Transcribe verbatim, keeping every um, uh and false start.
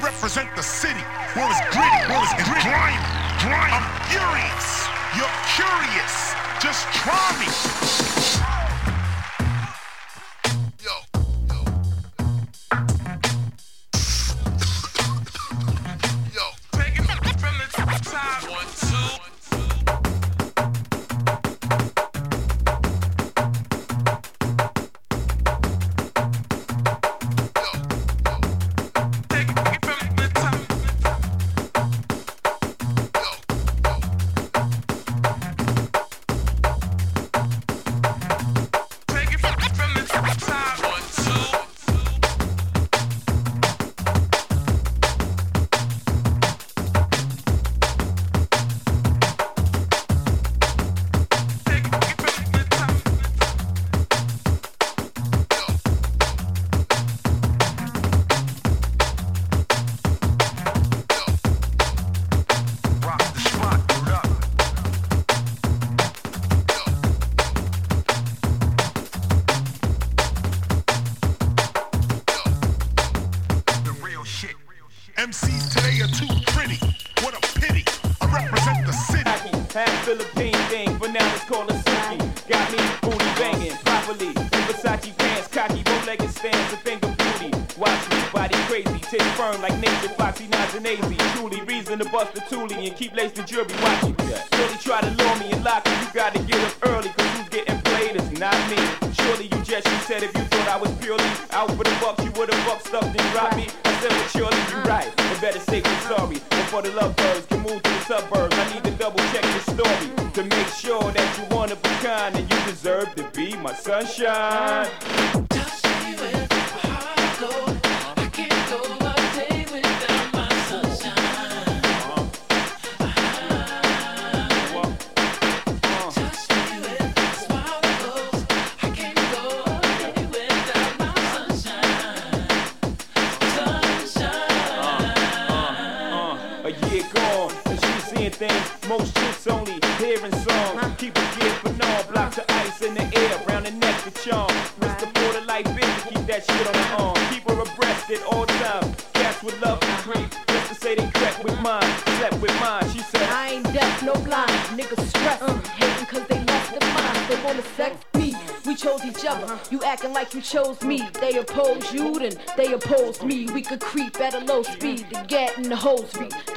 represent the city. Where it's gritty, where it's grimy, grimy. I'm furious. You're curious. Just try me. Yo, yo. Yo. Take it from the top. One, two. M Cs today are too pretty. What a pity. I represent the city. Half Philippine thing, but now it's called a Suki. Got me booty banging properly. In Versace pants, cocky, bow-legged stance, a finger beauty. Watch me, body crazy, tits firm like nature, foxy, nods and easy. Truly reason to bust the toolie and keep lace the jury watching. Really try to lure me and lock me. You gotta get up early, cause who's getting played is not me. Surely you just, you said if you thought I was purely out for the bucks, you would've bucked stuff and dropped me. I said, well, surely you right. I better say we're sorry. Before the lovebirds can move to the suburbs, I need to double check the story to make sure that you one of a kind and you deserve to be my sunshine. Just see where my heart goes. I can't go a day without my sunshine. Just see where my smile goes. I can't go a day without my sunshine. Sunshine. A year gone, and she's seeing things most chicks only hearing songs. Keep a gift for no blocks of ice in the air, round the neck to charm. Mister Porter like bitch, keep that shit on her arm. Keep her abreast at all times. Cats would love to creep, just to say they crept with mine, slept with mine. She said, I ain't deaf, no blind. Niggas stress, uh, hating cause they lost their minds. They wanna sex me. We chose each other. You acting like you chose me. They oppose you, then they oppose me. We could creep at a low speed to get in the hose beat.